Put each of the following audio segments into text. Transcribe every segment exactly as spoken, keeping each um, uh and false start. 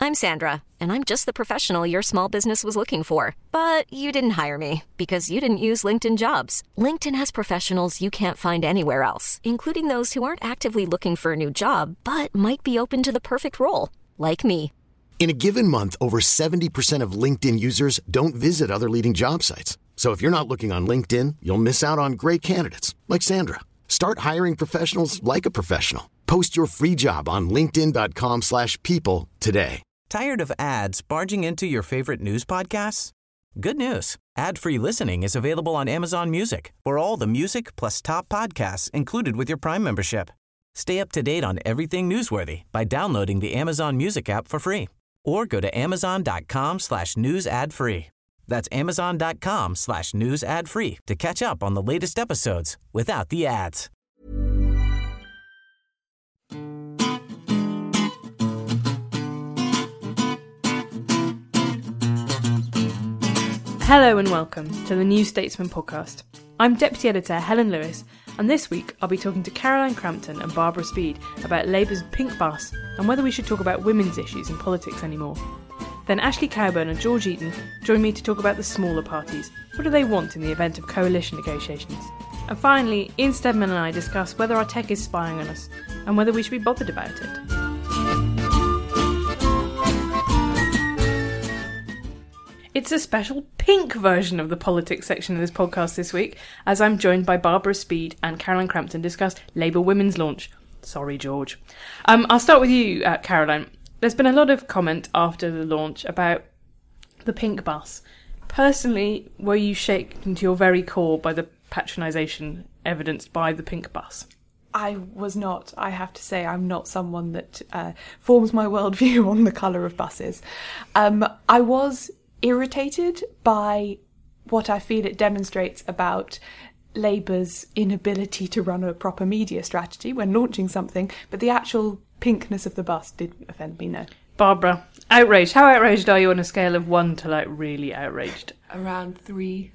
I'm Sandra, and I'm just the professional your small business was looking for. But you didn't hire me because you didn't use LinkedIn Jobs. LinkedIn has professionals you can't find anywhere else, including those who aren't actively looking for a new job, but might be open to the perfect role, like me. In a given month, over seventy percent of LinkedIn users don't visit other leading job sites. So if you're not looking on LinkedIn, you'll miss out on great candidates like Sandra. Start hiring professionals like a professional. Post your free job on linkedin.com slash people today. Tired of ads barging into your favorite news podcasts? Good news. Ad-free listening is available on Amazon Music for all the music plus top podcasts included with your Prime membership. Stay up to date on everything newsworthy by downloading the Amazon Music app for free or go to amazon.com slash news ad free. That's amazon.com slash news ad free to catch up on the latest episodes without the ads. Hello and welcome to the New Statesman podcast. I'm Deputy Editor Helen Lewis, and this week I'll be talking to Caroline Crampton and Barbara Speed about Labour's pink bus and whether we should talk about women's issues in politics anymore. Then Ashley Cowburn and George Eaton join me to talk about the smaller parties. What do they want in the event of coalition negotiations? And finally, Ian Steadman and I discuss whether our tech is spying on us and whether we should be bothered about it. It's a special pink version of the politics section of this podcast this week, as I'm joined by Barbara Speed and Caroline Crampton to discuss Labour Women's launch. Sorry, George. Um, I'll start with you, uh, Caroline. There's been a lot of comment after the launch about the pink bus. Personally, were you shaken to your very core by the patronisation evidenced by the pink bus? I was not. I have to say, I'm not someone that uh, forms my worldview on the colour of buses. Um, I was irritated by what I feel it demonstrates about Labour's inability to run a proper media strategy when launching something, but the actual pinkness of the bus didn't offend me, no. Barbara, outraged. How outraged are you on a scale of one to, like, really outraged? Around three.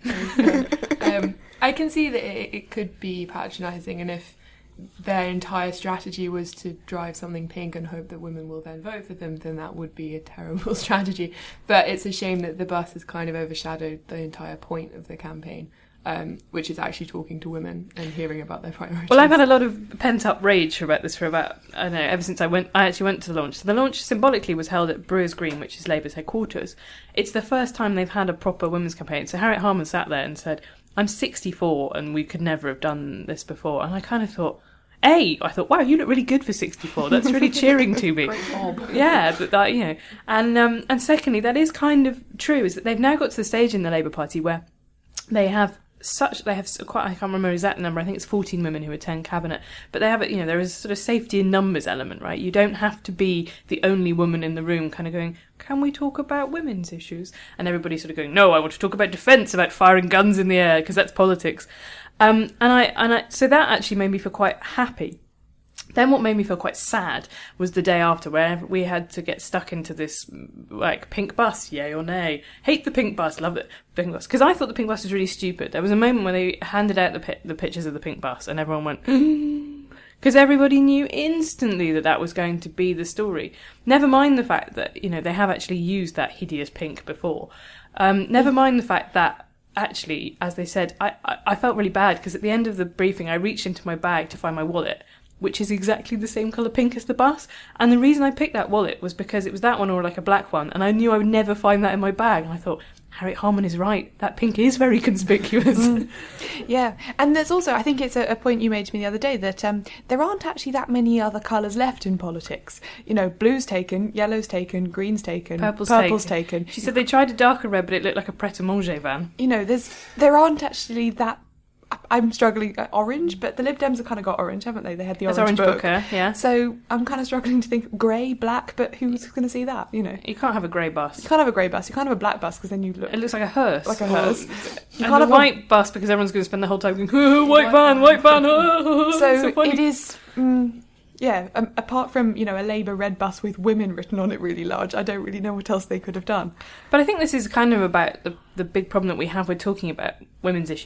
um, I can see that it, it could be patronising, and if their entire strategy was to drive something pink and hope that women will then vote for them, then that would be a terrible strategy. But it's a shame that the bus has kind of overshadowed the entire point of the campaign. Um, which is actually talking to women and hearing about their priorities. Well, I've had a lot of pent-up rage about this for about, I don't know, ever since I went. I actually went to the launch. So the launch symbolically was held at Brewers Green, which is Labour's headquarters. It's the first time they've had a proper women's campaign. So Harriet Harman sat there and said, I'm sixty-four and we could never have done this before. And I kind of thought, A, I thought, wow, you look really good for sixty-four. That's really cheering to me. Great bob. Yeah, but that, you know. And, um, and secondly, that is kind of true, is that they've now got to the stage in the Labour Party where they have such they have quite I can't remember the exact number. I think it's fourteen women who attend cabinet, but they have it. You know, there is a sort of safety in numbers element, right? You don't have to be the only woman in the room, kind of going, "Can we talk about women's issues?" And everybody's sort of going, "No, I want to talk about defence, about firing guns in the air, because that's politics." Um, and I and I so that actually made me feel quite happy. Then what made me feel quite sad was the day after, where we had to get stuck into this, like, pink bus, yay or nay. Hate the pink bus, love the pink bus. Because I thought the pink bus was really stupid. There was a moment where they handed out the pi- the pictures of the pink bus, and everyone went, because everybody knew instantly that that was going to be the story. Never mind the fact that, you know, they have actually used that hideous pink before. Um, never mind the fact that, actually, as they said, I, I, I felt really bad, because at the end of the briefing, I reached into my bag to find my wallet, which is exactly the same colour pink as the bus. And the reason I picked that wallet was because it was that one or like a black one, and I knew I would never find that in my bag. And I thought, Harriet Harman is right. That pink is very conspicuous. Mm. Yeah, and there's also, I think it's a, a point you made to me the other day, that um, there aren't actually that many other colours left in politics. You know, blue's taken, yellow's taken, green's taken, purple's, purple's taken. taken. She said they tried a darker red, but it looked like a Pret-a-Manger van. You know, there's there aren't actually that. I'm struggling at orange, but the Lib Dems have kind of got orange, haven't they? They had the That's orange, orange book. booker, yeah. So I'm kind of struggling to think grey, black, but who's going to see that, you know? You can't have a grey bus. You can't have a grey bus. You can't have a black bus, because then you look... It looks like a hearse. Like a hearse. You You and can't a have white a... bus, because everyone's going to spend the whole time going, oh, white van, white van, oh, So, so funny. it is... Mm, yeah, um, apart from, you know, a Labour red bus with women written on it really large, I don't really know what else they could have done. But I think this is kind of about the, the big problem that we have with talking about women's issues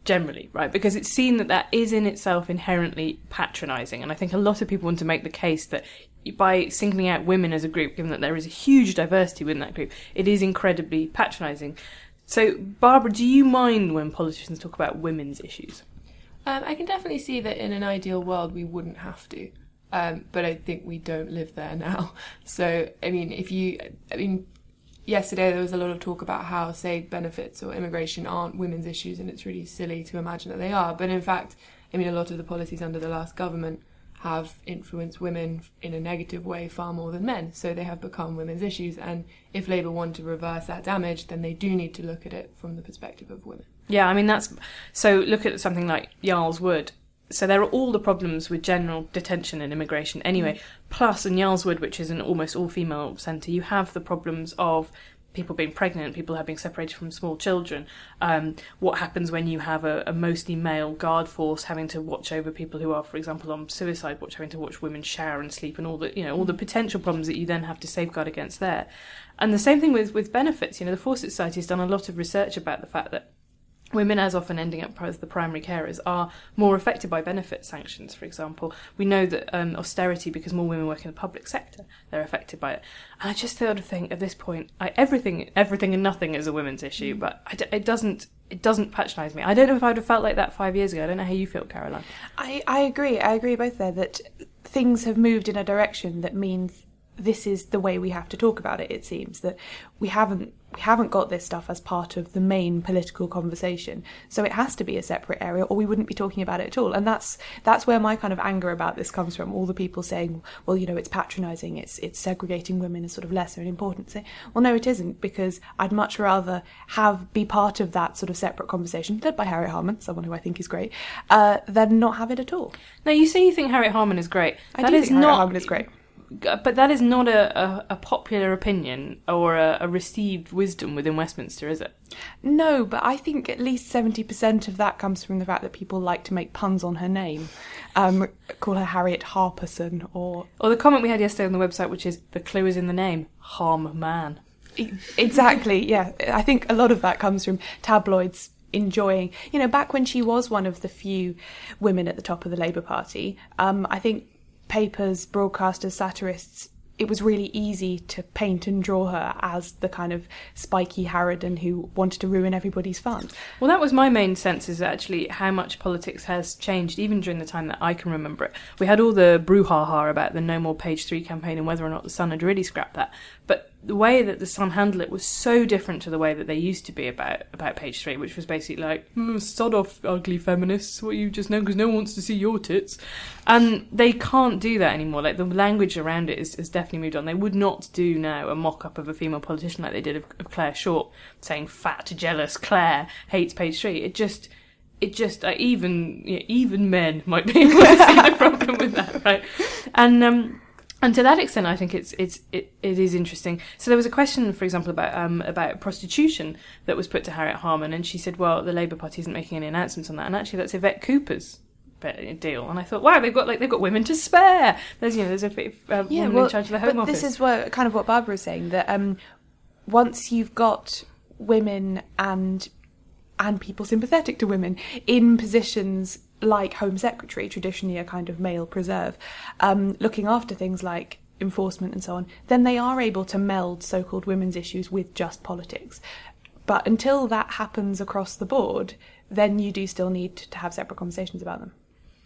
generally, right? Because it's seen that that is in itself inherently patronising. And I think a lot of people want to make the case that by singling out women as a group, given that there is a huge diversity within that group, it is incredibly patronising. So, Barbara, do you mind when politicians talk about women's issues? Um, I can definitely see that in an ideal world we wouldn't have to. Um, but I think we don't live there now. So, I mean, if you... I mean, yesterday there was a lot of talk about how, say, benefits or immigration aren't women's issues, and it's really silly to imagine that they are. But in fact, I mean, a lot of the policies under the last government have influenced women in a negative way far more than men. So they have become women's issues. And if Labour want to reverse that damage, then they do need to look at it from the perspective of women. Yeah, I mean, that's... So look at something like Yarl's Wood. So there are all the problems with general detention and immigration anyway. Mm. Plus, in Yarl's Wood, which is an almost all-female centre, you have the problems of people being pregnant, people having separated from small children. Um, what happens when you have a, a mostly male guard force having to watch over people who are, for example, on suicide watch, having to watch women shower and sleep, and all the, you know, all the potential problems that you then have to safeguard against there. And the same thing with, with benefits. You know, the Fawcett Society has done a lot of research about the fact that women, as often ending up as the primary carers, are more affected by benefit sanctions, for example. We know that um, austerity, because more women work in the public sector, they're affected by it. And I just sort of think, at this point, I, everything everything and nothing is a women's issue, mm. but I d- it doesn't it doesn't patronise me. I don't know if I would have felt like that five years ago. I don't know how you feel, Caroline. I, I agree. I agree both there, that things have moved in a direction that means this is the way we have to talk about it. It seems that we haven't we haven't got this stuff as part of the main political conversation, so it has to be a separate area, or we wouldn't be talking about it at all. And that's that's where my kind of anger about this comes from. All the people saying, well, you know, it's patronising, it's it's segregating women as sort of lesser and important. Say, well, no, it isn't, because I'd much rather have be part of that sort of separate conversation, led by Harriet Harman, someone who I think is great, uh, than not have it at all. Now, you say you think Harriet Harman is great. I that do is think Harriet not... Harman is great. But that is not a, a, a popular opinion or a, a received wisdom within Westminster, is it? No, but I think at least seventy percent of that comes from the fact that people like to make puns on her name. Um, call her Harriet Harperson or... Or the comment we had yesterday on the website, which is, the clue is in the name, Harm Man. Exactly, yeah. I think a lot of that comes from tabloids enjoying... You know, back when she was one of the few women at the top of the Labour Party, um, I think... papers, broadcasters, satirists, it was really easy to paint and draw her as the kind of spiky harridan who wanted to ruin everybody's fun. Well, that was my main sense, is actually how much politics has changed, even during the time that I can remember it. We had all the brouhaha about the No More Page three campaign and whether or not the Sun had really scrapped that. But the way that the Sun handled it was so different to the way that they used to be about, about Page three, which was basically like, mm, sod off, ugly feminists, what you just know, because no one wants to see your tits. And they can't do that anymore. Like, the language around it is, has definitely moved on. They would not do now a mock-up of a female politician like they did of, of Claire Short, saying fat, jealous Claire hates Page three. It just... It just, uh, even you know, even men might be able to see the problem with that, right? And um, and to that extent, I think it's it's it, it is interesting. So there was a question, for example, about um about prostitution that was put to Harriet Harman, and she said, well, the Labour Party isn't making any announcements on that, and actually that's Yvette Cooper's deal. And I thought, wow, they've got like they've got women to spare. There's you know there's a uh, yeah, woman well, in charge of the Home but Office. This is what kind of what Barbara was saying, that um once you've got women and and people sympathetic to women in positions like Home Secretary, traditionally a kind of male preserve, um, looking after things like enforcement and so on, then they are able to meld so-called women's issues with just politics. But until that happens across the board, then you do still need to have separate conversations about them.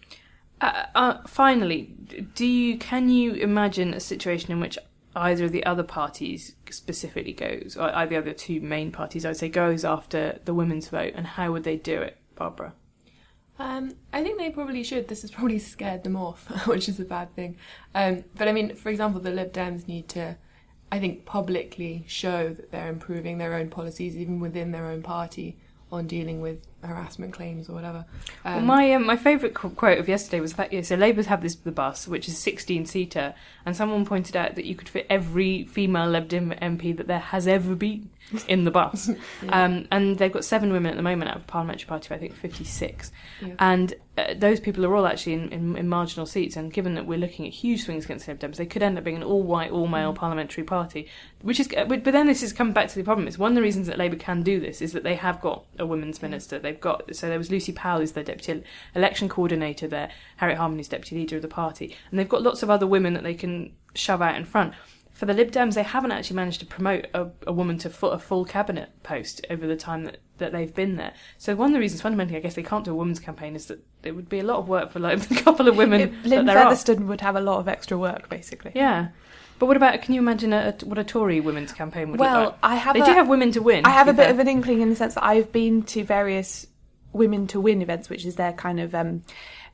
Uh, uh, finally, do you can you imagine a situation in which either of the other parties specifically goes, or either the other two main parties, I would say, goes after the women's vote, and how would they do it, Barbara? Um, I think they probably should. This has probably scared them off, which is a bad thing. Um, but I mean, for example, the Lib Dems need to, I think, publicly show that they're improving their own policies, even within their own party, on dealing with harassment claims or whatever. Um, well, my um, my favourite qu- quote of yesterday was that, yeah, so Labour have this the bus, which is a sixteen-seater, and someone pointed out that you could fit every female Lib Dem M P that there has ever been in the bus. yeah. um, and they've got seven women at the moment out of a parliamentary party of, I think, fifty-six. Yeah. And uh, those people are all actually in, in, in marginal seats, and given that we're looking at huge swings against Lib Dems, they could end up being an all-white, all-male mm. parliamentary party. Which is, but then this is coming back to the problem. It's one of the reasons that Labour can do this is that they have got a women's minister. They've They've got, so there was Lucy Powell, who's their deputy election coordinator there, Harriet Harman, who's deputy leader of the party, and they've got lots of other women that they can shove out in front. For the Lib Dems, they haven't actually managed to promote a, a woman to foot a full cabinet post over the time that, that they've been there. So one of the reasons, fundamentally, I guess they can't do a women's campaign is that it would be a lot of work for like a couple of women. It, Lynn Featherstone would have a lot of extra work, basically. Yeah. But what about, can you imagine a, a, what a Tory women's campaign would well, look like? I have they a, do have women to win. I have a bit fair. of an inkling in the sense that I've been to various women to win events, which is their kind of um,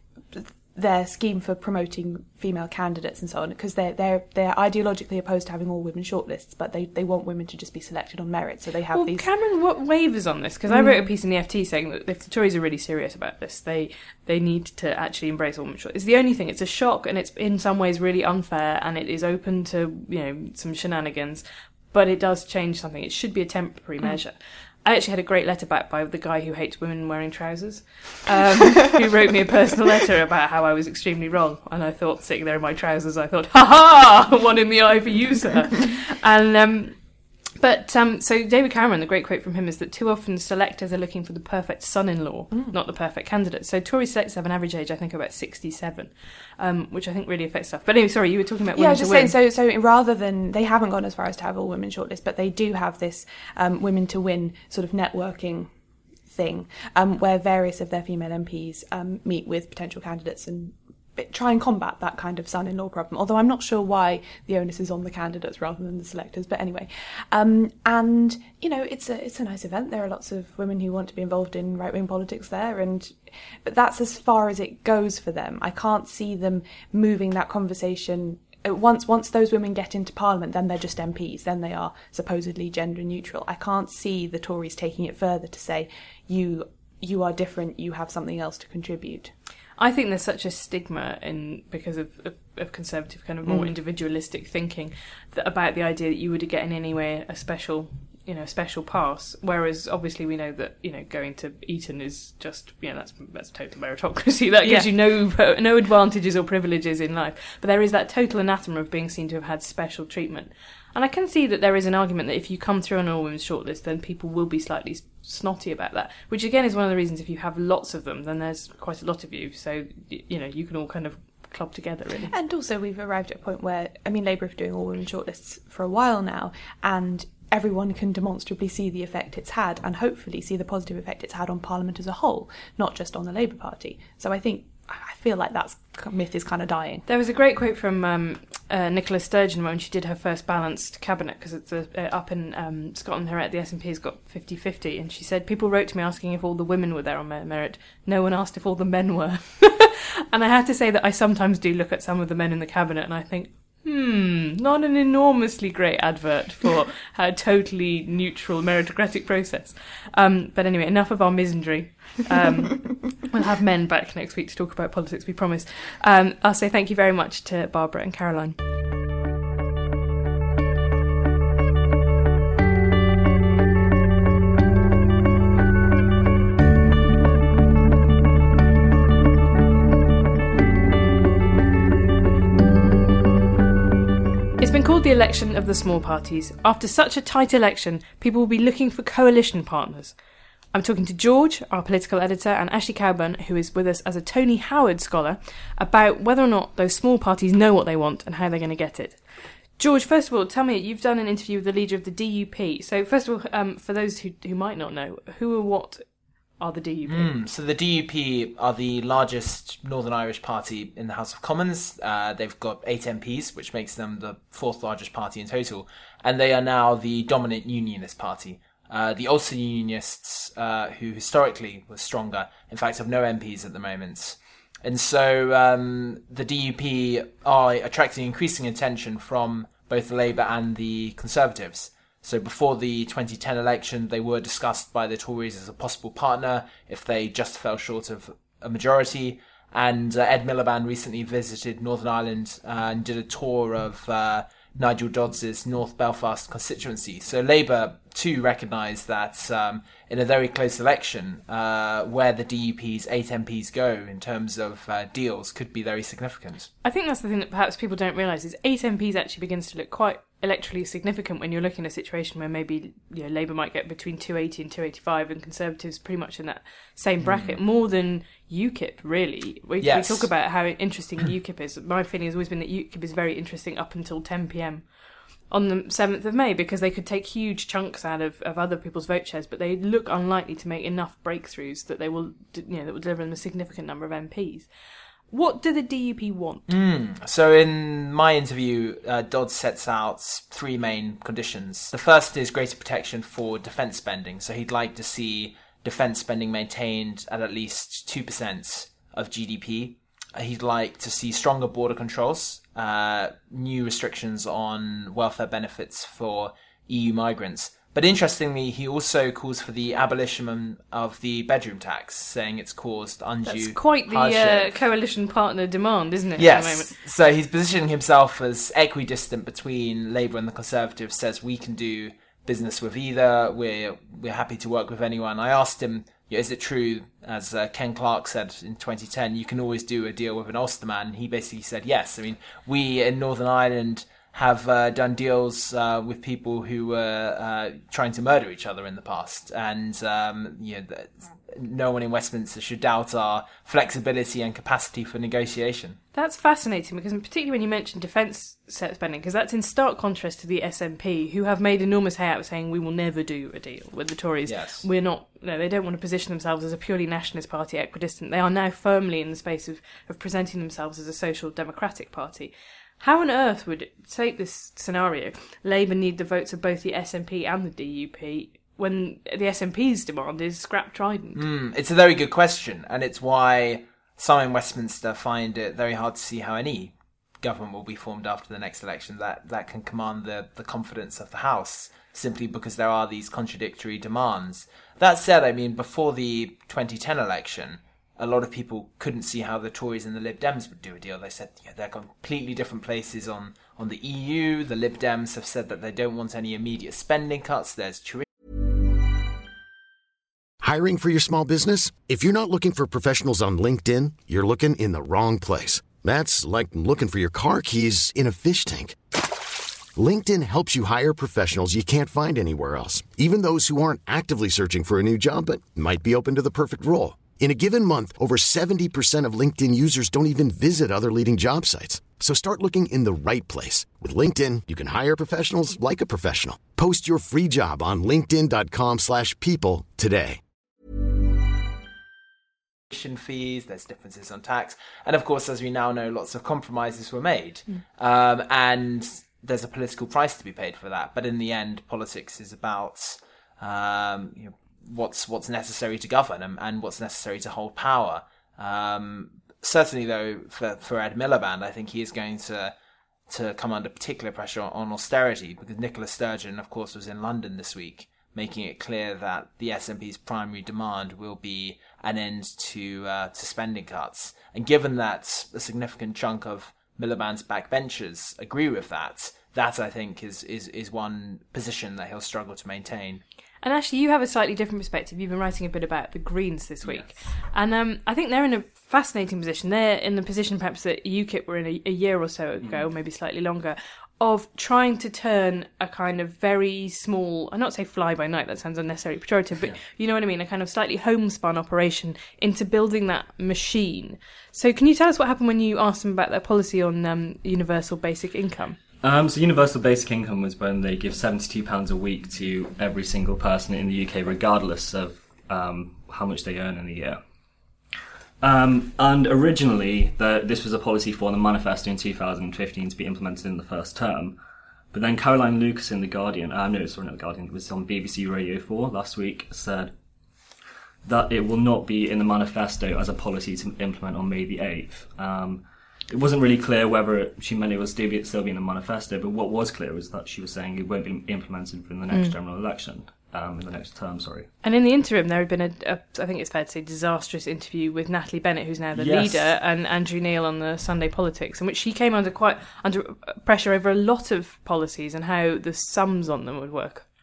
their scheme for promoting female candidates and so on, because they're they're they're ideologically opposed to having all women shortlists, but they, they want women to just be selected on merit. So they have well, these. Cameron, what wavers on this? Because mm. I wrote a piece in the F T saying that if the Tories are really serious about this, they they need to actually embrace all women shortlists. It's the only thing. It's a shock, and it's in some ways really unfair, and it is open to, you know, some shenanigans. But it does change something. It should be a temporary mm. measure. I actually had a great letter back by the guy who hates women wearing trousers, um, who wrote me a personal letter about how I was extremely wrong. And I thought, sitting there in my trousers, I thought, ha ha, one in the eye for you, sir. and um, But, um, so David Cameron, the great quote from him is that too often selectors are looking for the perfect son-in-law, mm. not the perfect candidate. So Tory selectors have an average age, I think, of about sixty-seven, um, which I think really affects stuff. But anyway, sorry, you were talking about women yeah, to just win. saying, so, so rather than, they haven't gone as far as to have all women shortlist, but they do have this um, women to win sort of networking thing, um, where various of their female M Ps um, meet with potential candidates and try and combat that kind of son-in-law problem, although I'm not sure why the onus is on the candidates rather than the selectors, but anyway. Um, and, you know, it's a it's a nice event. There are lots of women who want to be involved in right-wing politics there, and but that's as far as it goes for them. I can't see them moving that conversation. Once once those women get into Parliament, then they're just M Ps, then they are supposedly gender neutral. I can't see the Tories taking it further to say, you you are different, you have something else to contribute. I think there's such a stigma in because of, of, of conservative kind of more Mm. individualistic thinking that about the idea that you would get in any way a special, you know, a special pass. Whereas obviously we know that, you know, going to Eton is just, you know, that's that's total meritocracy. That gives Yeah. you no no advantages or privileges in life. But there is that total anathema of being seen to have had special treatment. And I can see that there is an argument that if you come through on an all-women's shortlist, then people will be slightly snotty about that, which again is one of the reasons if you have lots of them, then there's quite a lot of you. So, you know, you can all kind of club together, really. And also we've arrived at a point where, I mean, Labour have been doing all-women shortlists for a while now, and everyone can demonstrably see the effect it's had, and hopefully see the positive effect it's had on Parliament as a whole, not just on the Labour Party. So I think, I feel like that myth is kind of dying. There was a great quote from um, uh, Nicola Sturgeon when she did her first balanced cabinet, because it's a, uh, up in um, Scotland, her at the S N P has got fifty-fifty, and she said, people wrote to me asking if all the women were there on merit. No one asked if all the men were. And I have to say that I sometimes do look at some of the men in the cabinet and I think, hmm, not an enormously great advert for a totally neutral meritocratic process. Um, but anyway, enough of our misandry. Um, we'll have men back next week to talk about politics, we promise. Um, I'll say thank you very much to Barbara and Caroline. It's been called the election of the small parties. After such a tight election, people will be looking for coalition partners. I'm talking to George, our political editor, and Ashley Cowburn, who is with us as a Tony Howard scholar, about whether or not those small parties know what they want and how they're going to get it. George, first of all, tell me, you've done an interview with the leader of the D U P. So first of all, um, for those who, who might not know, who or what are the D U P? Mm, so the D U P are the largest Northern Irish party in the House of Commons. Uh, they've got eight M Ps, which makes them the fourth largest party in total. And they are now the dominant unionist party. Uh, the Ulster Unionists, uh, who historically were stronger, in fact have no M Ps at the moment. And so um, the D U P are attracting increasing attention from both the Labour and the Conservatives. So before the twenty ten election, they were discussed by the Tories as a possible partner if they just fell short of a majority. And uh, Ed Miliband recently visited Northern Ireland uh, and did a tour of uh, Nigel Dodds's North Belfast constituency. So Labour too recognise that um, in a very close election, uh, where the D U P's eight M Ps go in terms of uh, deals could be very significant. I think that's the thing that perhaps people don't realise is eight M Ps actually begins to look quite electorally significant when you're looking at a situation where maybe you know, Labour might get between two eighty and two eighty-five and Conservatives pretty much in that same bracket, mm. more than UKIP, really. We, yes. we talk about how interesting UKIP is. My feeling has always been that UKIP is very interesting up until ten p.m. on the seventh of May because they could take huge chunks out of, of other people's vote shares, but they look unlikely to make enough breakthroughs that they will, you know, that will deliver them a significant number of M Ps. What do the D U P want? Mm. So in my interview, uh, Dodds sets out three main conditions. The first is greater protection for defence spending. So he'd like to see defence spending maintained at at least two percent of G D P. He'd like to see stronger border controls, uh, new restrictions on welfare benefits for E U migrants. But interestingly, he also calls for the abolition of the bedroom tax, saying it's caused undue That's quite the uh, coalition partner demand, isn't it? Yes. At the moment? So he's positioning himself as equidistant between Labour and the Conservatives, says we can do business with either, we're, we're happy to work with anyone. I asked him, is it true, as uh, Ken Clarke said in twenty ten, you can always do a deal with an Ulsterman? And he basically said yes. I mean, we in Northern Ireland have uh, done deals uh, with people who were uh, trying to murder each other in the past. And um, you know, no one in Westminster should doubt our flexibility and capacity for negotiation. That's fascinating, because particularly when you mention defence spending, because that's in stark contrast to the S N P, who have made enormous hay out of saying we will never do a deal with the Tories. Yes. We're not, no, they don't want to position themselves as a purely nationalist party, equidistant. They are now firmly in the space of, of presenting themselves as a social democratic party. How on earth would, take this scenario, Labour need the votes of both the S N P and the D U P when the S N P's demand is scrap Trident? Mm, it's a very good question, and it's why some in Westminster find it very hard to see how any government will be formed after the next election that, that can command the, the confidence of the House, simply because there are these contradictory demands. That said, I mean, before the twenty ten election, a lot of people couldn't see how the Tories and the Lib Dems would do a deal. They said yeah, they're completely different places on, on the E U. The Lib Dems have said that they don't want any immediate spending cuts. There's tuition. Hiring for your small business? If you're not looking for professionals on LinkedIn, you're looking in the wrong place. That's like looking for your car keys in a fish tank. LinkedIn helps you hire professionals you can't find anywhere else, even those who aren't actively searching for a new job but might be open to the perfect role. In a given month, over seventy percent of LinkedIn users don't even visit other leading job sites. So start looking in the right place. With LinkedIn, you can hire professionals like a professional. Post your free job on linkedin.com slash people today. Fees, there's differences on tax. And of course, as we now know, lots of compromises were made. Mm. Um, and there's a political price to be paid for that. But in the end, politics is about um, you know, what's what's necessary to govern and, and what's necessary to hold power. Um, certainly, though, for, for Ed Miliband, I think he is going to to come under particular pressure on, on austerity, because Nicola Sturgeon, of course, was in London this week, making it clear that the S N P's primary demand will be an end to uh, to spending cuts. And given that a significant chunk of Miliband's backbenchers agree with that, that I think is, is, is one position that he'll struggle to maintain. And actually, you have a slightly different perspective. You've been writing a bit about the Greens this week. Yes. And um, I think they're in a fascinating position. They're in the position perhaps that UKIP were in a, a year or so ago, mm. or maybe slightly longer, of trying to turn a kind of very small, I not say fly by night, that sounds unnecessarily pejorative, but yeah. you know what I mean, a kind of slightly homespun operation into building that machine. So can you tell us what happened when you asked them about their policy on um, universal basic income? Um, so universal basic income was when they give seventy-two pounds a week to every single person in the U K, regardless of um, how much they earn in a year. Um, and originally, the, this was a policy for the manifesto in two thousand fifteen to be implemented in the first term. But then Caroline Lucas in The Guardian, uh, no, sorry, not The Guardian, it was on B B C Radio four last week, said that it will not be in the manifesto as a policy to implement on May the eighth. Um, it wasn't really clear whether it, she meant it was still be, still be in the manifesto, but what was clear was that she was saying it won't be implemented in the next mm. general election. Um, in the next term, sorry. And in the interim, there had been a, a, I think it's fair to say, disastrous interview with Natalie Bennett, who's now the yes. leader, and Andrew Neil on the Sunday Politics, in which she came under quite under pressure over a lot of policies and how the sums on them would work.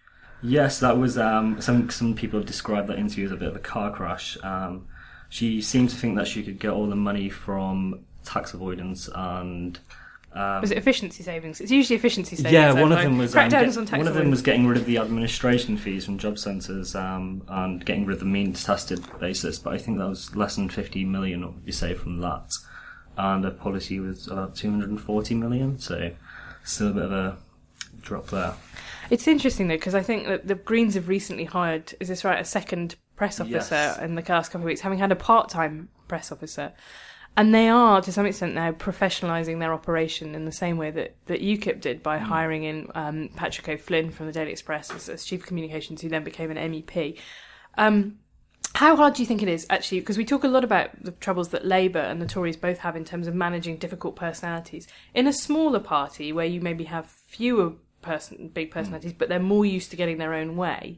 Yes, that was um, some some people have described that interview as a bit of a car crash. Um, she seemed to think that she could get all the money from tax avoidance and. Um, was it efficiency savings? It's usually efficiency savings. Yeah, one of them was um, get, on one of them was getting rid of the administration fees from job centres um, and getting rid of the means tested basis. But I think that was less than fifty million what would be saved from that, and the policy was about two hundred and forty million. So still a bit of a drop there. It's interesting though because I think that the Greens have recently hired, is this right, a second press officer yes. in the last couple of weeks, having had a part-time press officer. And they are, to some extent now, professionalising their operation in the same way that, that UKIP did by mm. hiring in um, Patrick O'Flynn from the Daily Express as, as Chief of Communications, who then became an M E P. Um, how hard do you think it is, actually, because we talk a lot about the troubles that Labour and the Tories both have in terms of managing difficult personalities. In a smaller party, where you maybe have fewer person, big personalities, mm. but they're more used to getting their own way,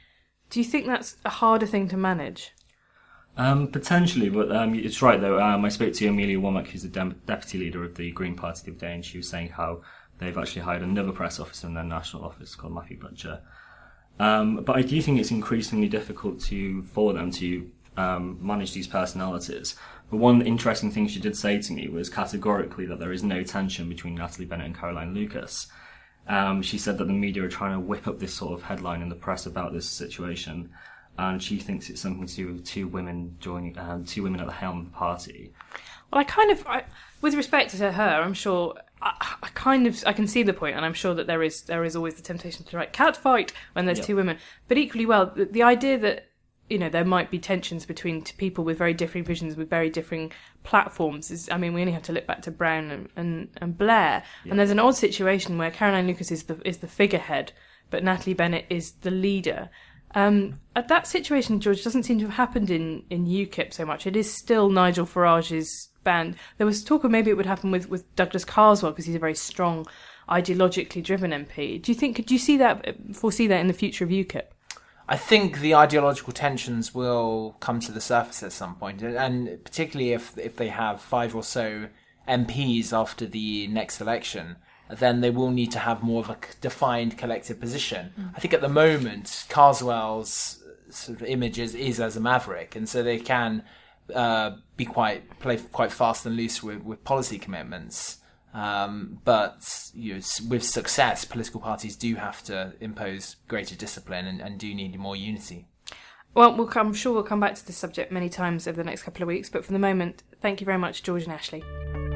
do you think that's a harder thing to manage? Um, potentially, but um, it's right though. Um, I spoke to Amelia Womack, who's the de- deputy leader of the Green Party the other day, and she was saying how they've actually hired another press officer in their national office called Matthew Butcher. Um, but I do think it's increasingly difficult to for them to um, manage these personalities. But one interesting thing she did say to me was categorically that there is no tension between Natalie Bennett and Caroline Lucas. Um, she said that the media are trying to whip up this sort of headline in the press about this situation. And she thinks it's something to do with two women joining, um, two women at the helm of the party. Well, I kind of, I, with respect to her, I'm sure, I, I kind of, I can see the point, and I'm sure that there is there is always the temptation to write catfight when there's yep. two women. But equally well, the, the idea that, you know, there might be tensions between two people with very differing visions, with very differing platforms is, I mean, we only have to look back to Brown and, and, and Blair. Yep. And there's an odd situation where Caroline Lucas is the is the figurehead, but Natalie Bennett is the leader. Um, that situation, George, doesn't seem to have happened in, in UKIP so much. It is still Nigel Farage's band. There was talk of maybe it would happen with, with Douglas Carswell because he's a very strong, ideologically driven M P. Do you think? Could you see that? Foresee that in the future of UKIP? I think the ideological tensions will come to the surface at some point, and particularly if if they have five or so M Ps after the next election, then they will need to have more of a defined collective position. Mm. I think at the moment, Carswell's sort of image is, is as a maverick, and so they can uh, be quite play quite fast and loose with, with policy commitments. Um, but you know, with success, political parties do have to impose greater discipline and, and do need more unity. Well, we'll come, I'm sure we'll come back to this subject many times over the next couple of weeks, but for the moment, thank you very much, George and Ashley.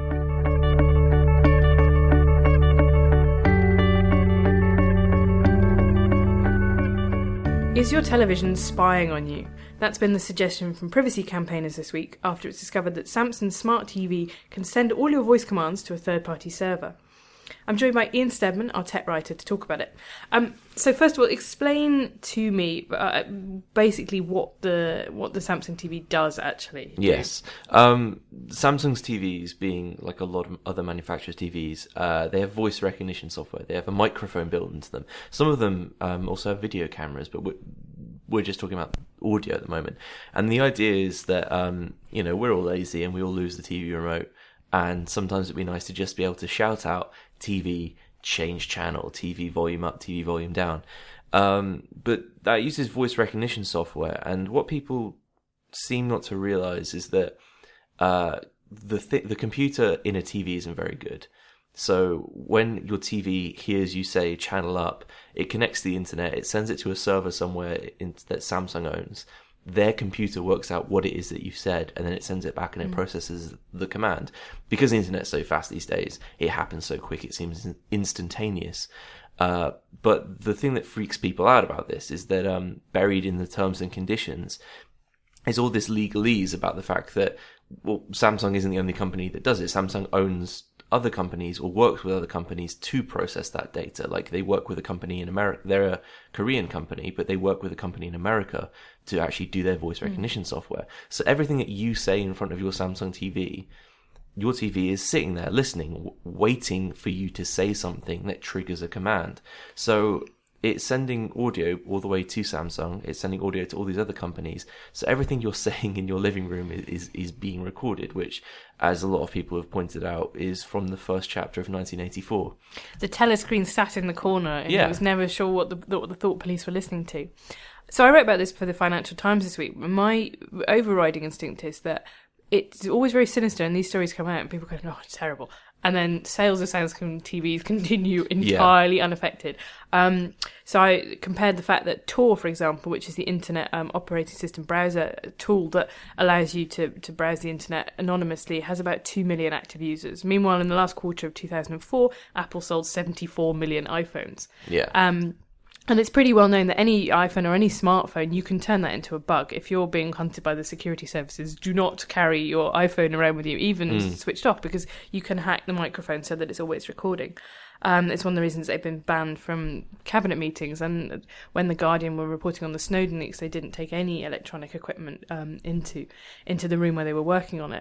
Is your television spying on you? That's been the suggestion from privacy campaigners this week after it's discovered that Samsung Smart T V can send all your voice commands to a third-party server. I'm joined by Ian Steadman, our tech writer, to talk about it. Um, so first of all, explain to me uh, basically what the what the Samsung T V does actually. Yes. Um, Samsung's T Vs, being like a lot of other manufacturers' T Vs, uh, they have voice recognition software. They have a microphone built into them. Some of them um, also have video cameras, but we're, we're just talking about audio at the moment. And the idea is that, um, you know, we're all lazy and we all lose the T V remote. And sometimes it'd be nice to just be able to shout out T V, change channel, T V volume up, T V volume down. Um, but that uses voice recognition software. And what people seem not to realize is that uh, the th- the computer in a T V isn't very good. So when your T V hears you say channel up, it connects to the internet, it sends it to a server somewhere in, that Samsung owns. Their computer works out what it is that you've said, and then it sends it back and it mm. processes the command. Because the internet's so fast these days, it happens so quick, it seems instantaneous. Uh, but the thing that freaks people out about this is that um, buried in the terms and conditions is all this legalese about the fact that, well, Samsung isn't the only company that does it. Samsung owns other companies or works with other companies to process that data. Like they work with a company in America. They're a Korean company, but they work with a company in America to actually do their voice recognition mm. software. So everything that you say in front of your Samsung T V, your T V is sitting there listening, w- waiting for you to say something that triggers a command. So it's sending audio all the way to Samsung. It's sending audio to all these other companies. So everything you're saying in your living room is, is, is being recorded, which, as a lot of people have pointed out, is from the first chapter of nineteen eighty-four. The telescreen sat in the corner, and Yeah. it was never sure what the, what the thought police were listening to. So I wrote about this for the Financial Times this week. My overriding instinct is that it's always very sinister, and these stories come out, and people go, "Oh, it's terrible." And then sales of Samsung T Vs continue entirely yeah. unaffected. Um, so I compared the fact that Tor, for example, which is the Internet um, Operating System browser tool that allows you to, to browse the Internet anonymously, has about two million active users. Meanwhile, in the last quarter of two thousand four, Apple sold seventy-four million iPhones. Yeah. Um, And it's pretty well known that any iPhone or any smartphone, you can turn that into a bug. If you're being hunted by the security services, do not carry your iPhone around with you, even mm. switched off, because you can hack the microphone so that it's always recording. Um, it's one of the reasons they've been banned from cabinet meetings. And when The Guardian were reporting on the Snowden leaks, they didn't take any electronic equipment um, into into the room where they were working on it.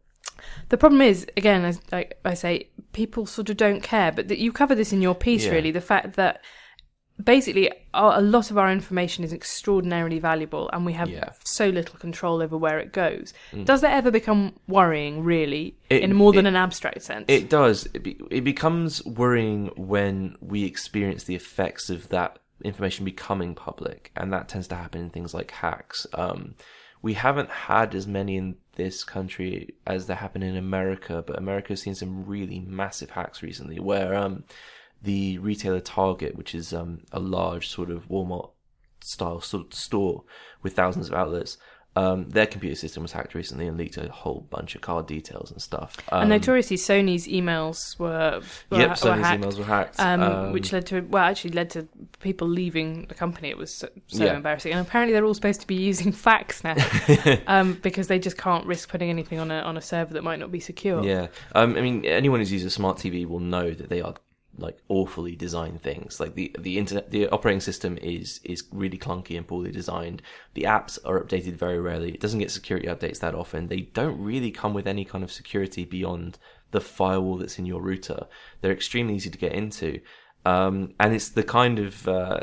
The problem is, again, as I, I say, people sort of don't care. But that you cover this in your piece, yeah. really, the fact that basically, a lot of our information is extraordinarily valuable, and we have yeah. so little control over where it goes. Mm. Does that ever become worrying, really, it, in more than it, an abstract sense? It does. It, be, it becomes worrying when we experience the effects of that information becoming public, and that tends to happen in things like hacks. Um, we haven't had as many in this country as there happen in America, but America's seen some really massive hacks recently, where Um, the retailer Target, which is um, a large sort of Walmart-style sort of store with thousands of outlets, um, their computer system was hacked recently and leaked a whole bunch of card details and stuff. Um, and notoriously, Sony's emails were, were yep, were Sony's hacked, emails were hacked, um, um, which led to well, actually led to people leaving the company. It was so, so yeah. embarrassing, and apparently they're all supposed to be using fax now, um, because they just can't risk putting anything on a on a server that might not be secure. Yeah, um, I mean, anyone who's used a smart T V will know that they are like awfully designed things. Like the the internet, the operating system is is really clunky and poorly designed. The apps are updated very rarely. It doesn't get security updates that often. They don't really come with any kind of security beyond the firewall that's in your router. They're extremely easy to get into. Um, and it's the kind of uh,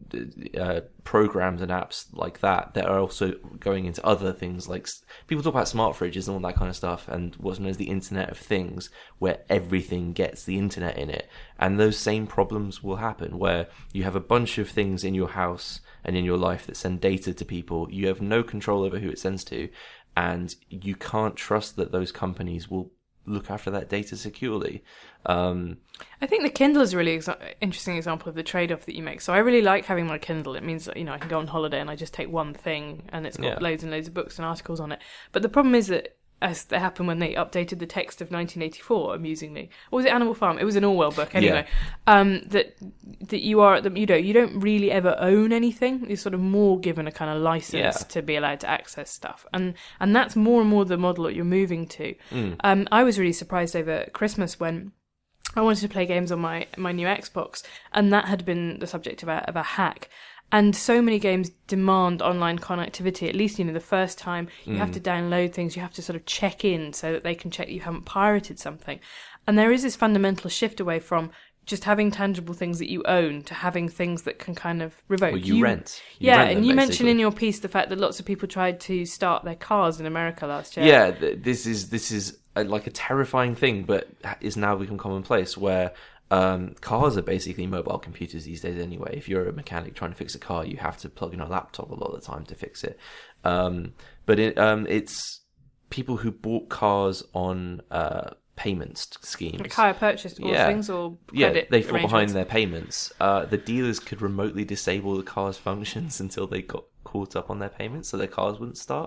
uh, programs and apps like that that are also going into other things. Like people talk about smart fridges and all that kind of stuff, and what's known as the Internet of Things, where everything gets the internet in it. And those same problems will happen, where you have a bunch of things in your house and in your life that send data to people. You have no control over who it sends to, and you can't trust that those companies will look after that data securely. Um, I think the Kindle is a really exa- interesting example of the trade-off that you make. So I really like having my Kindle. It means that, you know, I can go on holiday and I just take one thing and it's got yeah. loads and loads of books and articles on it. But the problem is that, as that happened when they updated the text of nineteen eighty-four, amusingly, or was it Animal Farm? It was an Orwell book anyway. Yeah. Um, that that you are at the, you know, you don't really ever own anything. You're sort of more given a kind of license yeah. to be allowed to access stuff, and and that's more and more the model that you're moving to. Mm. Um, I was really surprised over Christmas when I wanted to play games on my my new Xbox, and that had been the subject of a of a hack. And so many games demand online connectivity. At least, you know, the first time you mm. have to download things, you have to sort of check in so that they can check you haven't pirated something. And there is this fundamental shift away from just having tangible things that you own to having things that can kind of revoke. Well, you, you rent. You yeah, rent and them, you basically. mentioned in your piece the fact that lots of people tried to start their cars in America last year. Yeah, this is this is a, like a terrifying thing, but is now become commonplace, where Um, cars are basically mobile computers these days anyway. If you're a mechanic trying to fix a car, you have to plug in a laptop a lot of the time to fix it. Um, but it, um, it's people who bought cars on uh, payment schemes. Like hire purchase or yeah. things or Yeah, credit they fall behind arrangements. their payments. Uh, the dealers could remotely disable the car's functions until they got caught up on their payments so their cars wouldn't start.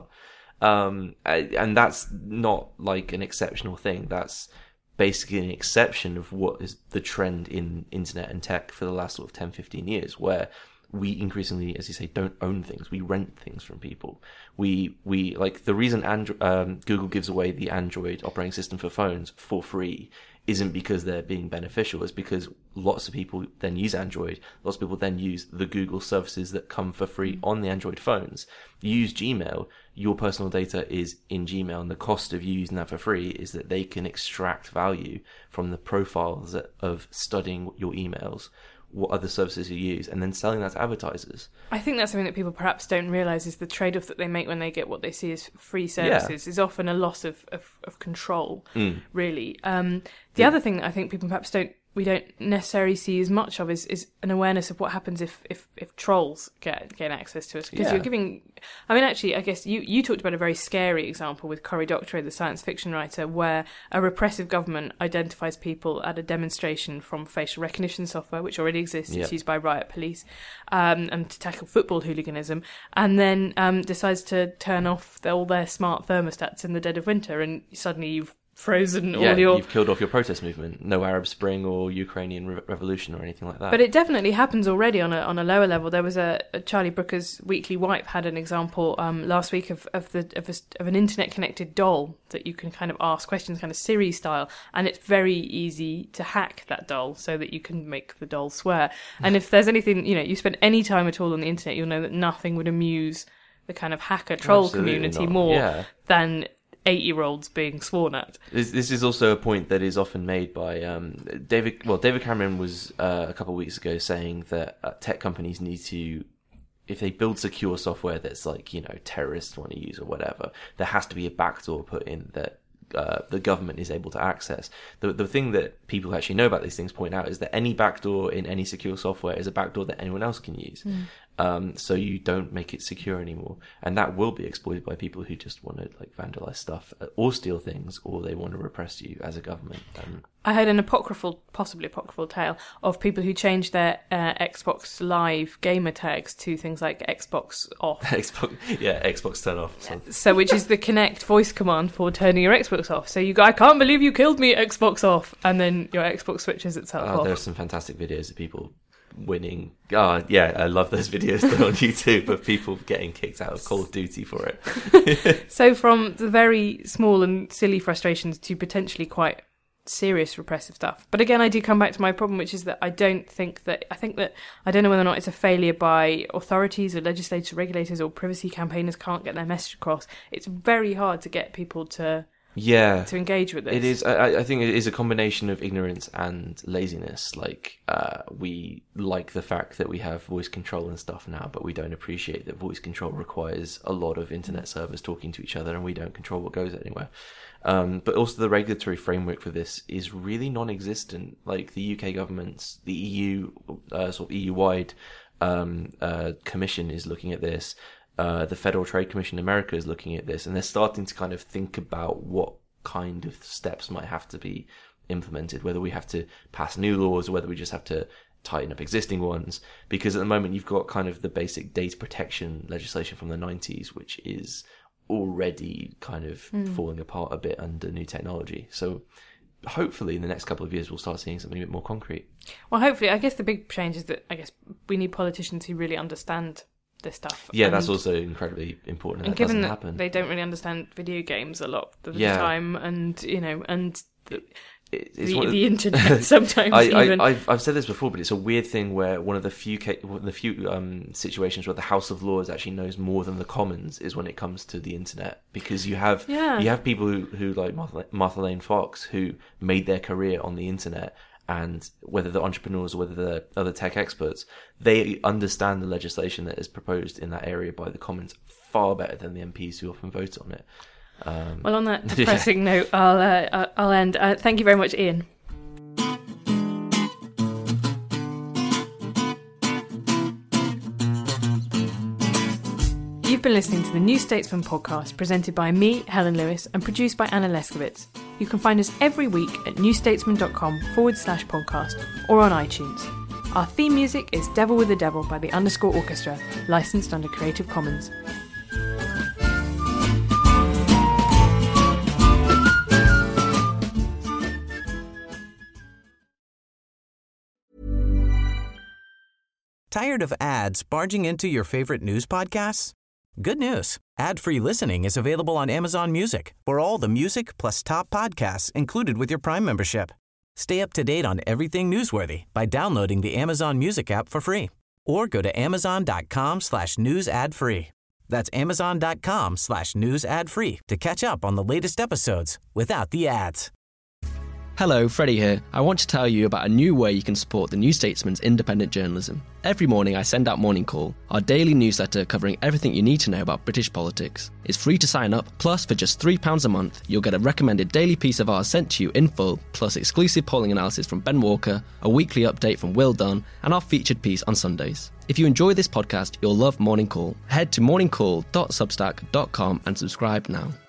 Um, and that's not like an exceptional thing. That's basically an exception of what is the trend in internet and tech for the last sort of ten, fifteen years, where we increasingly, as you say, don't own things. We rent things from people. We, we like, the reason Andro- um, Google gives away the Android operating system for phones for free isn't because they're being beneficial. It's because lots of people then use Android. Lots of people then use the Google services that come for free on the Android phones. You use Gmail, your personal data is in Gmail, and the cost of you using that for free is that they can extract value from the profiles of studying your emails, what other services you use, and then selling that to advertisers. I think that's something that people perhaps don't realise is the trade-off that they make when they get what they see as free services yeah. is often a loss of, of, of control, mm. really. Um, the yeah. other thing that I think people perhaps don't we don't necessarily see as much of is, is an awareness of what happens if, if, if trolls get gain access to us. Because yeah. you're giving... I mean, actually, I guess you, you talked about a very scary example with Cory Doctorow, the science fiction writer, where a repressive government identifies people at a demonstration from facial recognition software, which already exists. Yep. It's used by riot police, um, and to tackle football hooliganism, and then um, decides to turn off the, all their smart thermostats in the dead of winter, and suddenly you've frozen yeah, all your... you've killed off your protest movement. No Arab Spring or Ukrainian re- revolution or anything like that. But it definitely happens already on a on a lower level. There was a, a Charlie Brooker's Weekly Wipe had an example um, last week of of the of, a, of an internet connected doll that you can kind of ask questions, kind of Siri style, and it's very easy to hack that doll so that you can make the doll swear. And if there's anything, you know, you spend any time at all on the internet, you'll know that nothing would amuse the kind of hacker troll Absolutely community not. more yeah. than eight-year-olds being sworn at. This, this is also a point that is often made by um, David. Well, David Cameron was uh, a couple of weeks ago saying that uh, tech companies need to, if they build secure software that's like, you know, terrorists want to use or whatever, there has to be a backdoor put in that uh, the government is able to access. The the thing that people who actually know about these things point out is that any backdoor in any secure software is a backdoor that anyone else can use. Mm. Um, so you don't make it secure anymore, and that will be exploited by people who just want to like vandalize stuff or steal things, or they want to repress you as a government. Um, I heard an apocryphal, possibly apocryphal tale of people who changed their uh, Xbox Live gamer tags to things like Xbox off. Xbox, yeah, Xbox turn off. So. so, which is the Kinect voice command for turning your Xbox off. So you go, I can't believe you killed me, Xbox off, and then your Xbox switches itself oh, off. There are some fantastic videos of people winning. Oh, yeah, I love those videos on YouTube of people getting kicked out of Call of Duty for it. So from the very small and silly frustrations to potentially quite serious repressive stuff. But again, I do come back to my problem, which is that I don't think that, I think that, I don't know whether or not it's a failure by authorities or legislators, regulators or privacy campaigners can't get their message across. It's very hard to get people to... Yeah, to engage with this. It is. I, I think it is a combination of ignorance and laziness. Like, uh, we like the fact that we have voice control and stuff now, but we don't appreciate that voice control requires a lot of internet servers talking to each other, and we don't control what goes anywhere. Um, but also the regulatory framework for this is really non-existent. Like the U K government's, the E U, uh, sort of E U-wide um, uh, commission is looking at this. Uh, the Federal Trade Commission in America is looking at this, and they're starting to kind of think about what kind of steps might have to be implemented, whether we have to pass new laws or whether we just have to tighten up existing ones. Because at the moment you've got kind of the basic data protection legislation from the nineties, which is already kind of mm. falling apart a bit under new technology. So hopefully in the next couple of years we'll start seeing something a bit more concrete. Well, hopefully. I guess the big change is that I guess we need politicians who really understand this stuff. Yeah, and, that's also incredibly important. And, and that given doesn't that happen. They don't really understand video games a lot of yeah. the time, and you know, and the, it, the, the, the internet sometimes. I, even I, I've, I've said this before, but it's a weird thing where one of the few one of the few um, situations where the House of Lords actually knows more than the Commons is when it comes to the internet, because you have yeah. you have people who, who like Martha, Martha Lane Fox who made their career on the internet. And whether they're entrepreneurs or whether they're other tech experts, they understand the legislation that is proposed in that area by the Commons far better than the M Ps who often vote on it. Um, well, on that depressing yeah. note, I'll uh, I'll end. Uh, thank you very much, Ian. You've been listening to the New Statesman podcast, presented by me, Helen Lewis, and produced by Anna Leskowitz. You can find us every week at newstatesman.com forward slash podcast or on iTunes. Our theme music is Devil with the Devil by the Underscore Orchestra, licensed under Creative Commons. Tired of ads barging into your favorite news podcasts? Good news. Ad-free listening is available on Amazon Music for all the music plus top podcasts included with your Prime membership. Stay up to date on everything newsworthy by downloading the Amazon Music app for free or go to amazon.com slash news ad free. That's amazon.com slash news ad free to catch up on the latest episodes without the ads. Hello, Freddie here. I want to tell you about a new way you can support the New Statesman's independent journalism. Every morning I send out Morning Call, our daily newsletter covering everything you need to know about British politics. It's free to sign up, plus for just three pounds a month, you'll get a recommended daily piece of ours sent to you in full, plus exclusive polling analysis from Ben Walker, a weekly update from Will Dunn, and our featured piece on Sundays. If you enjoy this podcast, you'll love Morning Call. Head to morning call dot substack dot com and subscribe now.